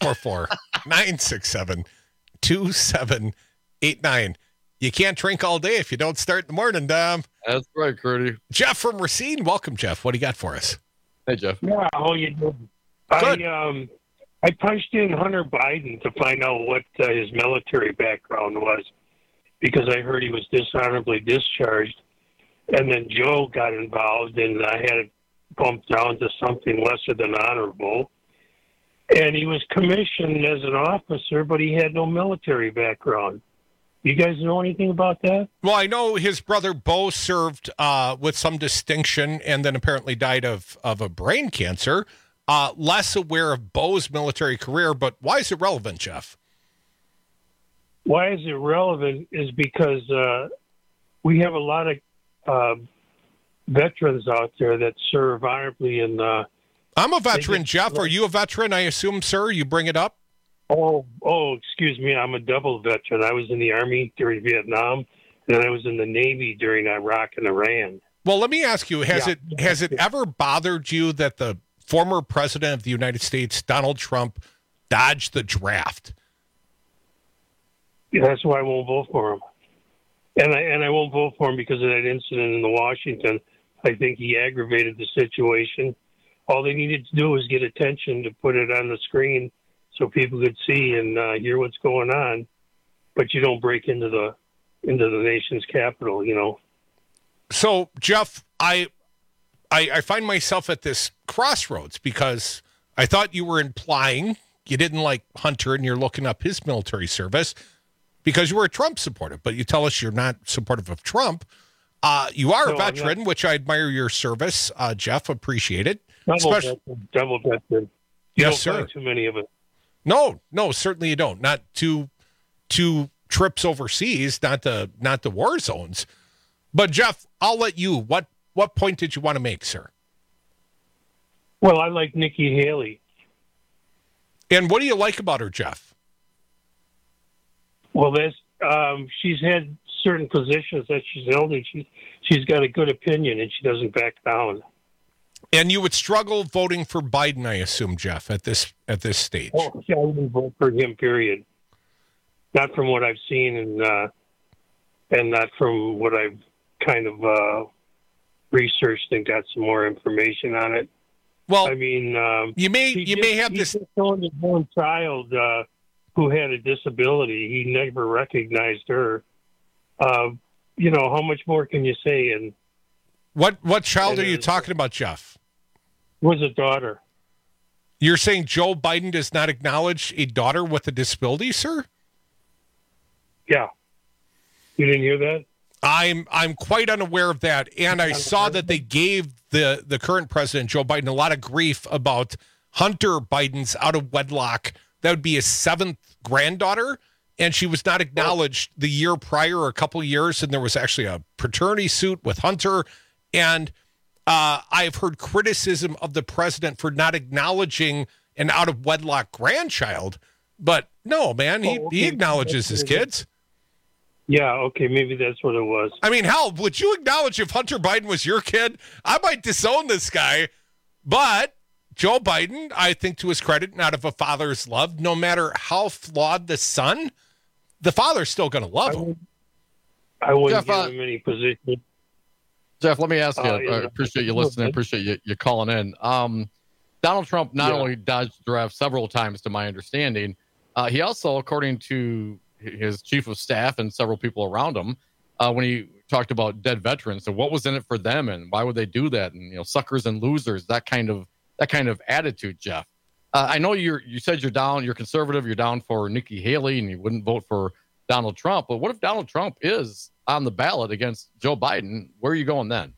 844-967-2789. You can't drink all day if you don't start in the morning, Dom.
That's right, Curdy.
Jeff from Racine. Welcome, Jeff. What do you got for us?
Hey, Jeff.
Yeah, how you doing?
Good.
I punched in Hunter Biden to find out what his military background was because I heard he was dishonorably discharged. And then Joe got involved, and I had it bumped down to something lesser than honorable. And he was commissioned as an officer, but he had no military background. You guys know anything about that?
Well, I know his brother Bo served with some distinction and then apparently died of a brain cancer. Less aware of Bo's military career, but why is it relevant, Jeff?
Why is it relevant is because we have a lot of veterans out there that serve honorably in
I'm a veteran, Jeff. Are you a veteran, I assume, sir? You bring it up?
Oh, excuse me. I'm a double veteran. I was in the Army during Vietnam, and then I was in the Navy during Iraq and Iran.
Well, let me ask you, has it ever bothered you that the former president of the United States, Donald Trump, dodged the draft?
Yeah, that's why I won't vote for him. And I won't vote for him because of that incident in Washington. I think he aggravated the situation. All they needed to do was get attention to put it on the screen so people could see and hear what's going on. But you don't break into the nation's capital, you know.
So, Jeff, I find myself at this crossroads because I thought you were implying you didn't like Hunter and you're looking up his military service because you were a Trump supporter, but you tell us you're not supportive of Trump. You are a veteran, which I admire your service, Jeff. Appreciate it.
Double veteran. You
yes,
don't
sir.
find too many of it.
No, certainly you don't. Not two trips overseas, not the war zones. But Jeff, I'll let you. What point did you want to make, sir?
Well, I like Nikki Haley.
And what do you like about her, Jeff?
Well, she's had certain positions that she's held, and she's got a good opinion, and she doesn't back down.
And you would struggle voting for Biden, I assume, Jeff, at this stage.
Oh, yeah, I wouldn't vote for him. Period. Not from what I've seen, and not from what I've kind of researched and got some more information on it.
Well,
I mean,
you may have this.
His own child who had a disability. He never recognized her. You know, how much more can you say? And
what child are you talking about, Jeff?
Was a daughter.
You're saying Joe Biden does not acknowledge a daughter with a disability, sir?
Yeah. You didn't hear that?
I'm quite unaware of that, and I saw that they gave the current president, Joe Biden, a lot of grief about Hunter Biden's out of wedlock. That would be his 7th granddaughter, and she was not acknowledged the year prior or a couple of years, and there was actually a paternity suit with Hunter, and I've heard criticism of the president for not acknowledging an out-of-wedlock grandchild. But no, man, he acknowledges his kids.
Yeah, okay, maybe that's what it was.
I mean, hell, would you acknowledge if Hunter Biden was your kid? I might disown this guy. But Joe Biden, I think to his credit, and out of a father's love, no matter how flawed the son, the father's still going to love him.
I wouldn't give him any position.
Jeff, let me ask you. I appreciate you listening. I appreciate you calling in. Donald Trump not only dodged the draft several times, to my understanding, he also, according to his chief of staff and several people around him, when he talked about dead veterans and what was in it for them and why would they do that, and suckers and losers, that kind of attitude, Jeff. I know you said you're conservative, you're down for Nikki Haley, and you wouldn't vote for Donald Trump. But what if Donald Trump is on the ballot against Joe Biden? Where are you going then?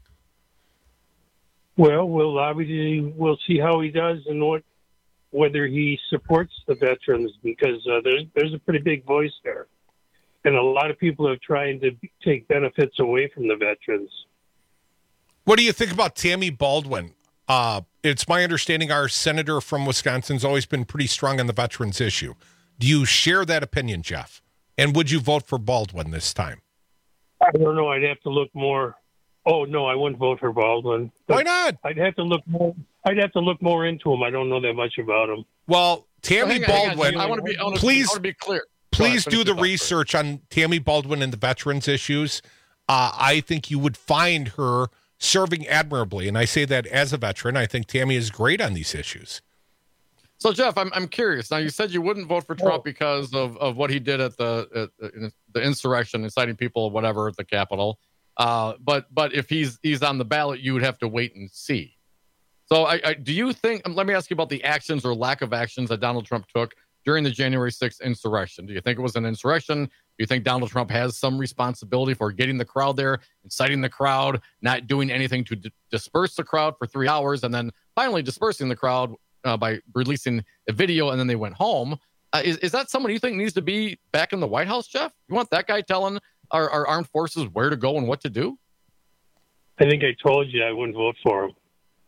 Well, we'll see how he does and whether he supports the veterans, because there's a pretty big voice there, and a lot of people are trying to take benefits away from the veterans.
What do you think about Tammy Baldwin? It's my understanding our senator from Wisconsin's always been pretty strong on the veterans issue. Do you share that opinion, Jeff? And would you vote for Baldwin this time?
I don't know. I'd have to look more. Oh no, I wouldn't vote for Baldwin.
Why not?
I'd have to look more into him. I don't know that much about him.
Well, Tammy Baldwin.
I want to be clear.
Please do the research on Tammy Baldwin and the veterans issues. I think you would find her serving admirably, and I say that as a veteran. I think Tammy is great on these issues.
So, Jeff, I'm curious. Now, you said you wouldn't vote for Trump because of what he did at the insurrection, inciting people or whatever at the Capitol. But if he's on the ballot, you would have to wait and see. So, do you think? Let me ask you about the actions or lack of actions that Donald Trump took during the January 6th insurrection. Do you think it was an insurrection? Do you think Donald Trump has some responsibility for getting the crowd there, inciting the crowd, not doing anything to disperse the crowd for 3 hours, and then finally dispersing the crowd by releasing a video, and then they went home? Is that someone you think needs to be back in the White House, Jeff? You want that guy telling our armed forces where to go and what to do?
I think I told you I wouldn't vote for him.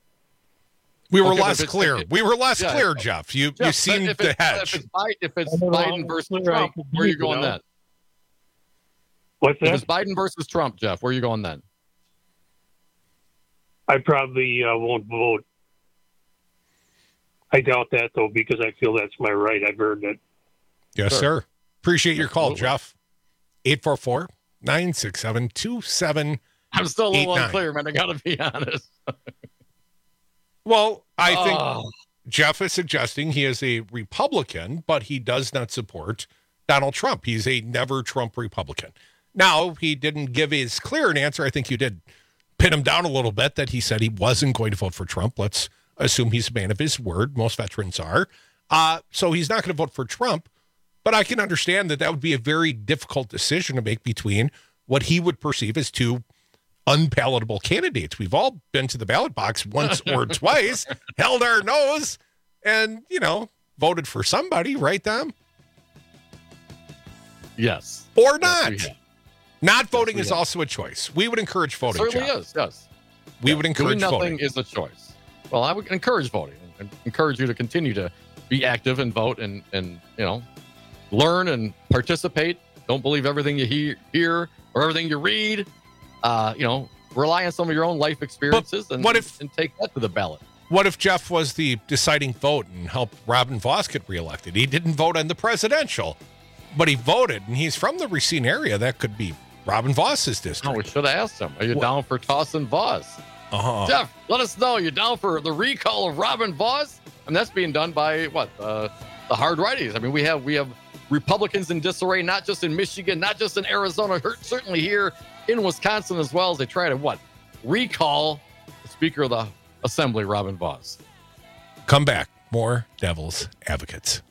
We were less clear. We were less clear, Jeff. You seemed to hedge.
If it's Biden versus Trump, where are you going then?
What's that?
If it's Biden versus Trump, Jeff, where are you going then?
I probably won't vote. I doubt that, though, because I feel that's my right. I've heard that.
Yes, sir. Appreciate your call, Jeff. 844-967-2789.
I'm still a little unclear, man. I got to be honest.
Well, I think Jeff is suggesting he is a Republican, but he does not support Donald Trump. He's a never Trump Republican. Now, he didn't give his clear an answer. I think you did pin him down a little bit that he said he wasn't going to vote for Trump. Let's assume he's a man of his word. Most veterans are. So he's not going to vote for Trump, but I can understand that would be a very difficult decision to make between what he would perceive as two unpalatable candidates. We've all been to the ballot box once or twice, held our nose, and, voted for somebody, right, Dom?
Yes.
Or not. Not voting is also a choice. We would encourage voting.
Certainly is, yes.
We would encourage
doing
voting.
Nothing is a choice. Well, I would encourage voting and encourage you to continue to be active and vote and learn and participate. Don't believe everything you hear or everything you read. Rely on some of your own life experiences and take that to the ballot.
What if Jeff was the deciding vote and helped Robin Vos get reelected? He didn't vote on the presidential, but he voted, and he's from the Racine area. That could be Robin Vos's district.
Oh, we should have asked him. Are you down for tossing Vos? Jeff, let us know. You're down for the recall of Robin Vos? And that's being done by the hard righties. I mean, we have Republicans in disarray, not just in Michigan, not just in Arizona, certainly here in Wisconsin as well, as they try to recall the Speaker of the Assembly, Robin Vos.
Come back. More Devil's Advocates.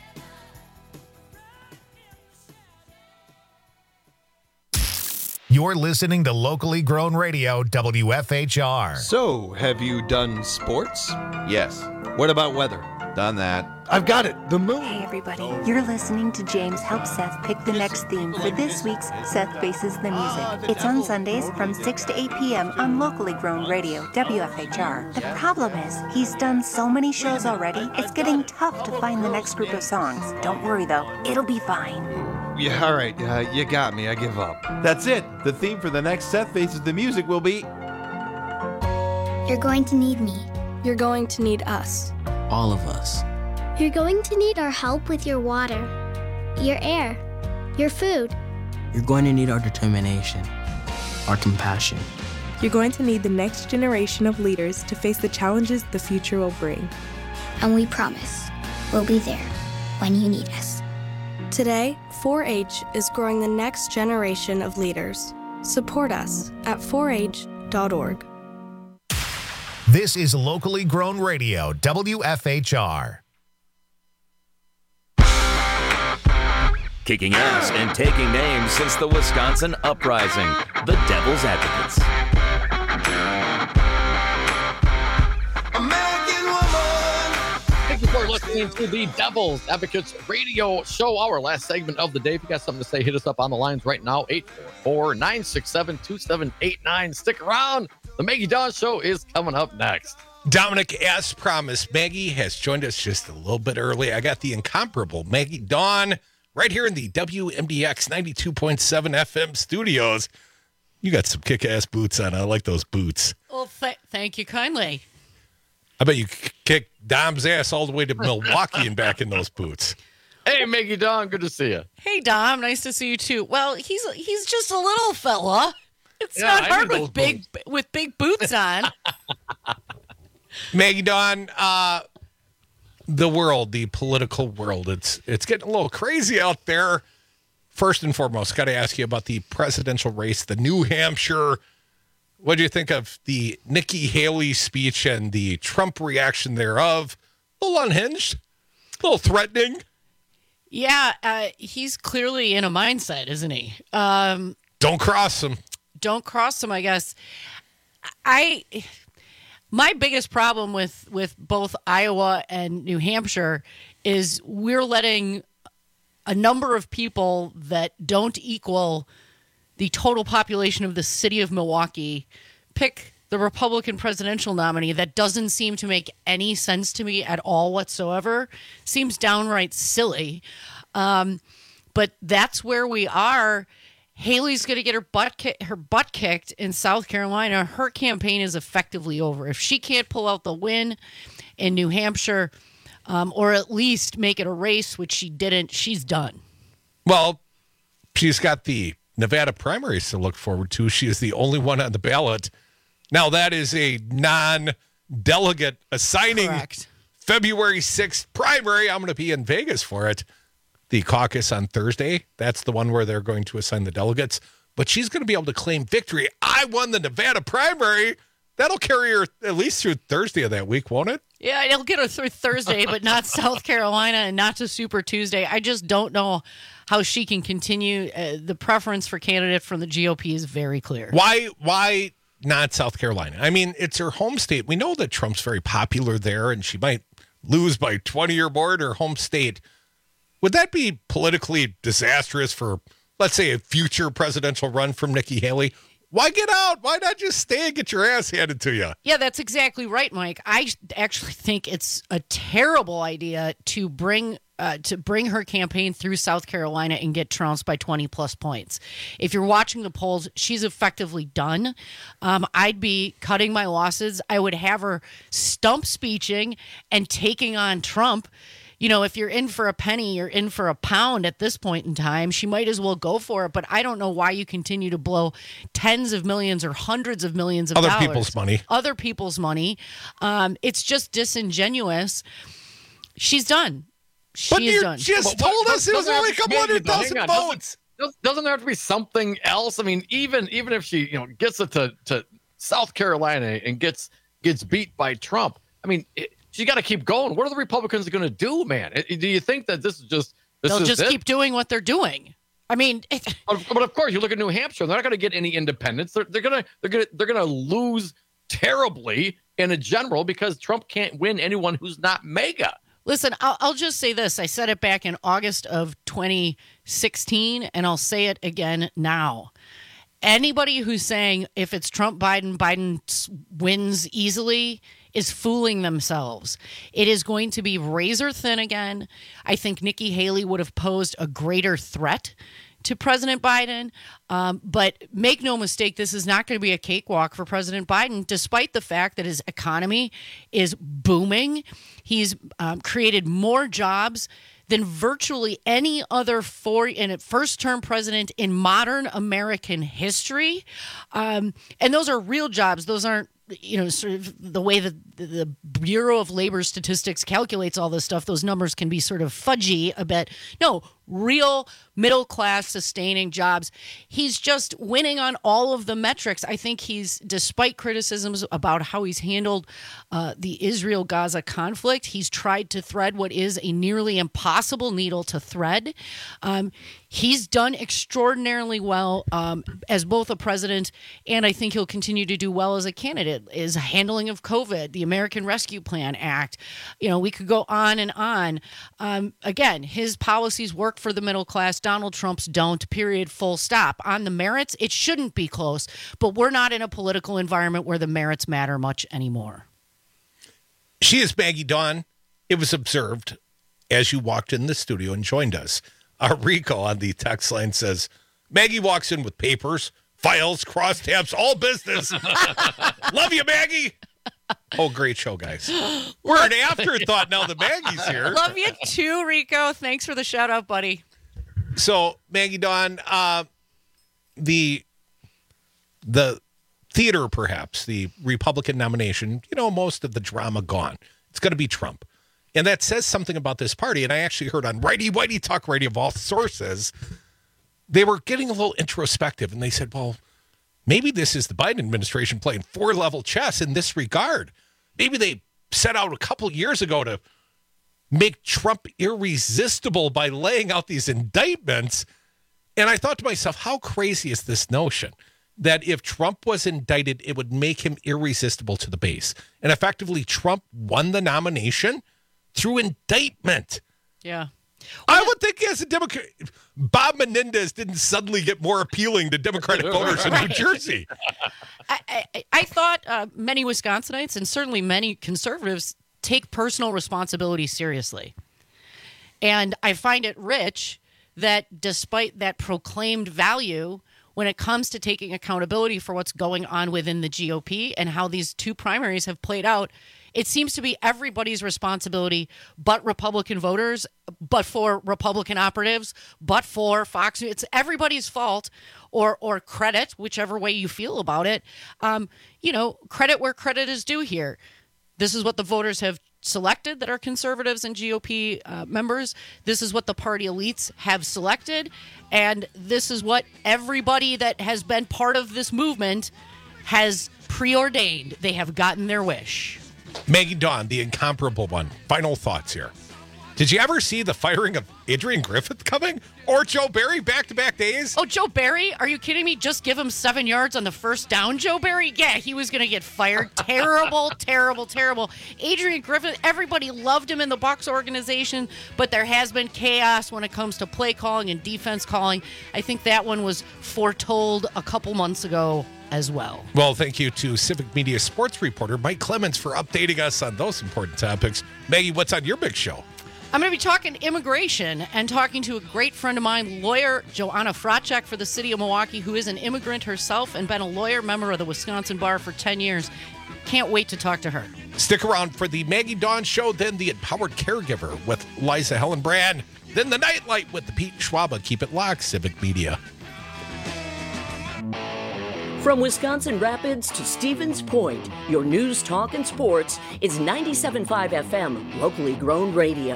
You're listening to locally grown radio, WFHR.
So, have you done sports?
Yes.
What about weather?
Done that.
I've got it. The moon.
Hey, everybody. You're listening to James help Seth pick the next theme for this week's Seth Faces the Music. It's on Sundays from 6 to 8 p.m. on locally grown radio, WFHR. The problem is, he's done so many shows already, it's getting tough to find the next group of songs. Don't worry, though. It'll be fine.
Yeah, all right. You got me. I give up.
That's it. The theme for the next Seth Faces the Music will be...
You're going to need me. You're going to need us.
All of us.
You're going to need our help with your water, your air, your food.
You're going to need our determination, our compassion.
You're going to need the next generation of leaders to face the challenges the future will bring.
And we promise, we'll be there when you need us.
Today, 4-H is growing the next generation of leaders. Support us at 4h.org.
This is locally grown radio, WFHR.
Kicking ass and taking names since the Wisconsin Uprising, the Devil's Advocates.
Thank you for listening to the Devil's Advocates radio show, our last segment of the day. If you got something to say, hit us up on the lines right now, 844-967-2789. Stick around. The Maggie Dawn Show is coming up next.
Dominic, as promised, Maggie has joined us just a little bit early. I got the incomparable Maggie Dawn right here in the WMDX 92.7 FM studios. You got some kick-ass boots on. I like those boots.
Well, thank you kindly.
I bet you kicked Dom's ass all the way to Milwaukee and back in those boots.
Hey, Maggie Dawn, good to see you.
Hey, Dom, nice to see you too. Well, he's just a little fella. It's not hard with big boots on.
Maggie Dawn, the world, the political world, it's getting a little crazy out there. First and foremost, got to ask you about the presidential race, the New Hampshire. What do you think of the Nikki Haley speech and the Trump reaction thereof? A little unhinged, a little threatening.
Yeah, he's clearly in a mindset, isn't he?
Don't cross him.
Don't cross him, I guess. My biggest problem with both Iowa and New Hampshire is we're letting a number of people that don't equal the total population of the city of Milwaukee pick the Republican presidential nominee. That doesn't seem to make any sense to me at all whatsoever. Seems downright silly. But that's where we are. Haley's going to get her butt kicked in South Carolina. Her campaign is effectively over. If she can't pull out the win in New Hampshire, or at least make it a race, which she didn't, she's done.
Well, she's got the Nevada primaries to look forward to. She is the only one on the ballot. Now, that is a non-delegate assigning.
Correct.
February 6th primary. I'm going to be in Vegas for it. The caucus on Thursday. That's the one where they're going to assign the delegates. But she's going to be able to claim victory. I won the Nevada primary. That'll carry her at least through Thursday of that week, won't it?
Yeah, it'll get her through Thursday, but not South Carolina and not to Super Tuesday. I just don't know how she can continue. The preference for candidate from the GOP is very clear.
Why not South Carolina? I mean, it's her home state. We know that Trump's very popular there, and she might lose by 20 or more at her home state. Would that be politically disastrous for, let's say, a future presidential run from Nikki Haley? Why get out? Why not just stay and get your ass handed to you?
Yeah, that's exactly right, Mike. I actually think it's a terrible idea to bring her campaign through South Carolina and get trounced by 20-plus points. If you're watching the polls, she's effectively done. I'd be cutting my losses. I would have her stump speeching and taking on Trump. You know, if you're in for a penny, you're in for a pound at this point in time. She might as well go for it, but I don't know why you continue to blow tens of millions or hundreds of millions of dollars. Other people's money. It's just disingenuous. She's done. She's done.
She just told us it was only a couple 100,000 votes.
Doesn't there have to be something else? I mean, even if she gets it to South Carolina and gets beat by Trump, I mean. She's got to keep going. What are the Republicans going to do, man? Do you think that this is just
they'll just keep doing what they're doing? I mean,
but of course, you look at New Hampshire; they're not going to get any independents. They're going to lose terribly in a general because Trump can't win anyone who's not MAGA.
Listen, I'll just say this. I said it back in August of 2016, and I'll say it again now. Anybody who's saying if it's Trump-Biden, Biden wins easily is fooling themselves. It is going to be razor thin again. I think Nikki Haley would have posed a greater threat to President Biden. But make no mistake, this is not going to be a cakewalk for President Biden, despite the fact that his economy is booming. He's created more jobs than virtually any other first-term president in modern American history. And those are real jobs. Those aren't, sort of the way that the Bureau of Labor Statistics calculates all this stuff. Those numbers can be sort of fudgy a bit. No, real middle-class sustaining jobs. He's just winning on all of the metrics. I think despite criticisms about how he's handled the Israel-Gaza conflict, he's tried to thread what is a nearly impossible needle to thread. He's done extraordinarily well as both a president, and I think he'll continue to do well as a candidate. His handling of COVID, the American Rescue Plan Act, we could go on and on. Again, his policies work for the middle class. Donald Trump's don't, period, full stop. On the merits, it shouldn't be close, but we're not in a political environment where the merits matter much anymore.
She is Maggie Dawn. It was observed as you walked in the studio and joined us. Rico on the text line says, Maggie walks in with papers, files, crosstabs, all business. Love you, Maggie. Oh, great show, guys. We're an afterthought now that Maggie's here.
Love you too, Rico. Thanks for the shout out, buddy.
So, Maggie Dawn, the theater, perhaps, the Republican nomination, most of the drama gone. It's going to be Trump. And that says something about this party. And I actually heard on Righty Talk Radio of all sources, they were getting a little introspective. And they said, well, maybe this is the Biden administration playing four-level chess in this regard. Maybe they set out a couple years ago to make Trump irresistible by laying out these indictments. And I thought to myself, how crazy is this notion that if Trump was indicted, it would make him irresistible to the base? And effectively, Trump won the nomination through indictment.
Yeah.
I would think as a Democrat, Bob Menendez didn't suddenly get more appealing to Democratic voters in New Jersey.
I thought many Wisconsinites and certainly many conservatives take personal responsibility seriously. And I find it rich that despite that proclaimed value, when it comes to taking accountability for what's going on within the GOP and how these two primaries have played out, it seems to be everybody's responsibility but Republican voters, but for Republican operatives, but for Fox News. It's everybody's fault or credit, whichever way you feel about it. Credit where credit is due here. This is what the voters have selected that are conservatives and GOP members. This is what the party elites have selected. And this is what everybody that has been part of this movement has preordained. They have gotten their wish.
Maggie Dawn, the incomparable one. Final thoughts here. Did you ever see the firing of Adrian Griffith coming? Or Joe Barry back-to-back days?
Oh, Joe Barry? Are you kidding me? Just give him 7 yards on the first down, Joe Barry? Yeah, he was going to get fired. Terrible, terrible, terrible. Adrian Griffith, everybody loved him in the Bucs organization, but there has been chaos when it comes to play calling and defense calling. I think that one was foretold a couple months ago as well.
Well, thank you to Civic Media sports reporter Mike Clemens for updating us on those important topics. Maggie, what's on your big show?
I'm going to be talking immigration and talking to a great friend of mine, lawyer Joanna Fracek for the city of Milwaukee, who is an immigrant herself and been a lawyer, member of the Wisconsin Bar for 10 years. Can't wait to talk to her.
Stick around for the Maggie Dawn Show, then the Empowered Caregiver with Liza Hillenbrand, then the Nightlight with the Pete Schwaba. Keep it locked, Civic Media.
From Wisconsin Rapids to Stevens Point, your news, talk, and sports is 97.5 FM, locally grown radio.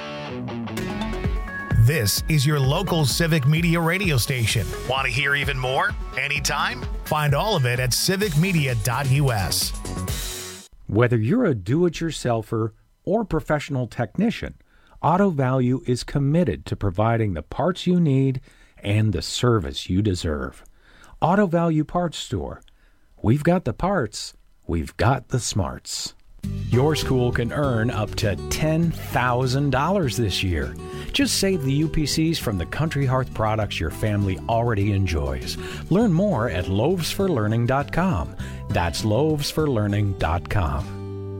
This is your local Civic Media radio station. Want to hear even more? Anytime? Find all of it at civicmedia.us.
Whether you're a do-it-yourselfer or professional technician, Auto Value is committed to providing the parts you need and the service you deserve. Auto Value Parts Store. We've got the parts. We've got the smarts. Your school can earn up to $10,000 this year. Just save the UPCs from the Country Hearth products your family already enjoys. Learn more at loavesforlearning.com. That's loavesforlearning.com.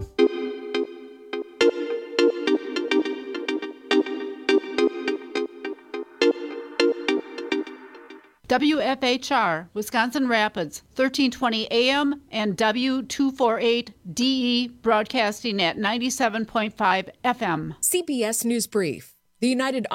WFHR, Wisconsin Rapids, 1320 AM and W248DE, broadcasting at 97.5 FM.
CBS News Brief. The United